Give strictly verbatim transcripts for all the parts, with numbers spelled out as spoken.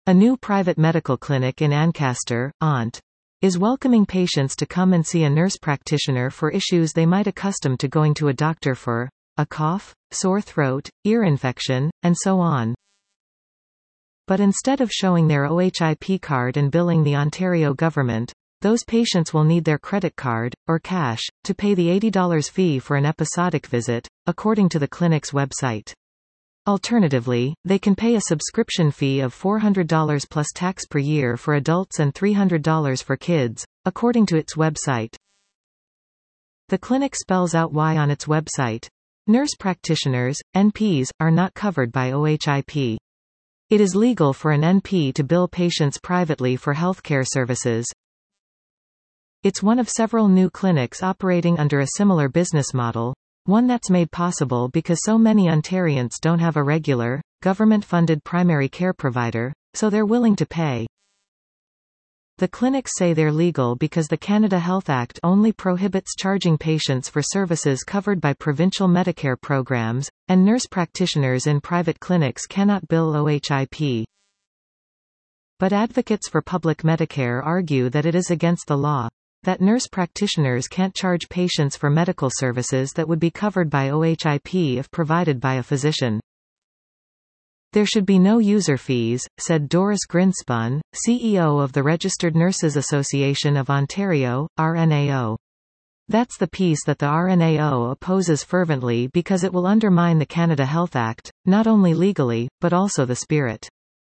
A new private medical clinic in Ancaster, Ont, is welcoming patients to come and see a nurse practitioner for issues they might accustom to going to a doctor for, a cough, sore throat, ear infection, and so on. But instead of showing their O H I P card and billing the Ontario government, those patients will need their credit card, or cash, to pay the eighty dollars fee for an episodic visit, according to the clinic's website. Alternatively, they can pay a subscription fee of four hundred dollars plus tax per year for adults and three hundred dollars for kids, according to its website. The clinic spells out why on its website. Nurse practitioners, N Ps, are not covered by O H I P. It is legal for an N P to bill patients privately for healthcare services. It's one of several new clinics operating under a similar business model, one that's made possible because so many Ontarians don't have a regular, government-funded primary care provider, so they're willing to pay. The clinics say they're legal because the Canada Health Act only prohibits charging patients for services covered by provincial Medicare programs, and nurse practitioners in private clinics cannot bill O H I P. But advocates for public Medicare argue that it is against the law, that nurse practitioners can't charge patients for medical services that would be covered by O H I P if provided by a physician. There should be no user fees, said Doris Grinspun, C E O of the Registered Nurses Association of Ontario, R N A O. That's the piece that the R N A O opposes fervently because it will undermine the Canada Health Act, not only legally, but also the spirit.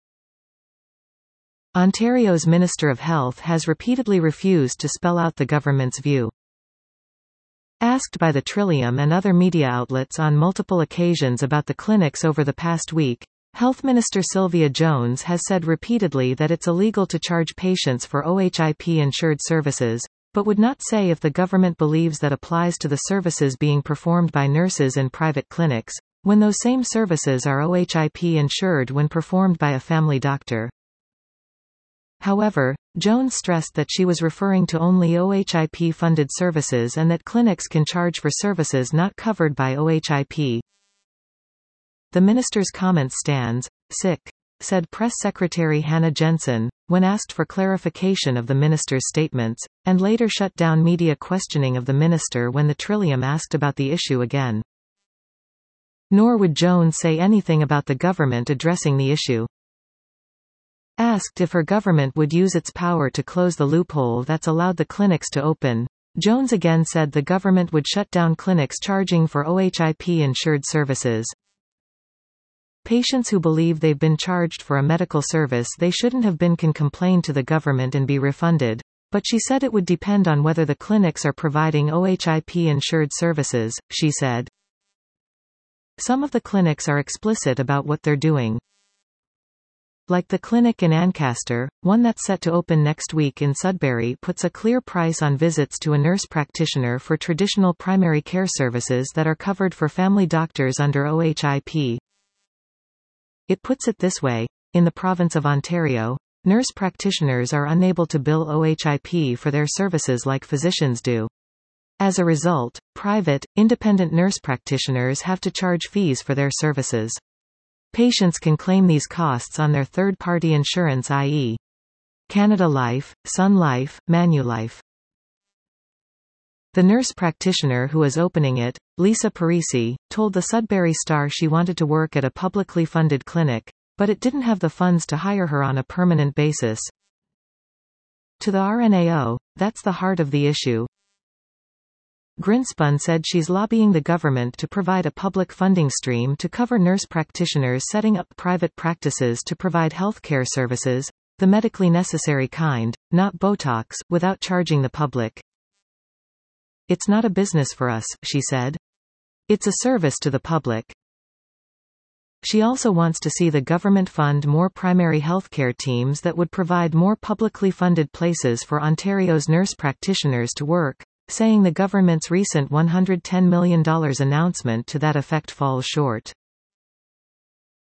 Ontario's Minister of Health has repeatedly refused to spell out the government's view. Asked by the Trillium and other media outlets on multiple occasions about the clinics over the past week, Health Minister Sylvia Jones has said repeatedly that it's illegal to charge patients for O H I P-insured services, but would not say if the government believes that applies to the services being performed by nurses in private clinics, when those same services are O H I P-insured when performed by a family doctor. However, Jones stressed that she was referring to only O H I P-funded services and that clinics can charge for services not covered by O H I P. The minister's comment stands, sick, said Press Secretary Hannah Jensen, when asked for clarification of the minister's statements, and later shut down media questioning of the minister when the Trillium asked about the issue again. Nor would Jones say anything about the government addressing the issue. Asked if her government would use its power to close the loophole that's allowed the clinics to open, Jones again said the government would shut down clinics charging for O H I P-insured services. Patients who believe they've been charged for a medical service they shouldn't have been can complain to the government and be refunded, but she said it would depend on whether the clinics are providing O H I P-insured services, she said. Some of the clinics are explicit about what they're doing. Like the clinic in Ancaster, one that's set to open next week in Sudbury puts a clear price on visits to a nurse practitioner for traditional primary care services that are covered for family doctors under O H I P. It puts it this way: in the province of Ontario, nurse practitioners are unable to bill O H I P for their services like physicians do. As a result, private, independent nurse practitioners have to charge fees for their services. Patients can claim these costs on their third-party insurance, that is. Canada Life, Sun Life, Manulife. The nurse practitioner who is opening it, Lisa Parisi, told the Sudbury Star she wanted to work at a publicly funded clinic, but it didn't have the funds to hire her on a permanent basis. To the R N A O, that's the heart of the issue. Grinspun said she's lobbying the government to provide a public funding stream to cover nurse practitioners setting up private practices to provide healthcare services, the medically necessary kind, not Botox, without charging the public. It's not a business for us, she said. It's a service to the public. She also wants to see the government fund more primary healthcare teams that would provide more publicly funded places for Ontario's nurse practitioners to work, saying the government's recent one hundred ten million dollars announcement to that effect falls short.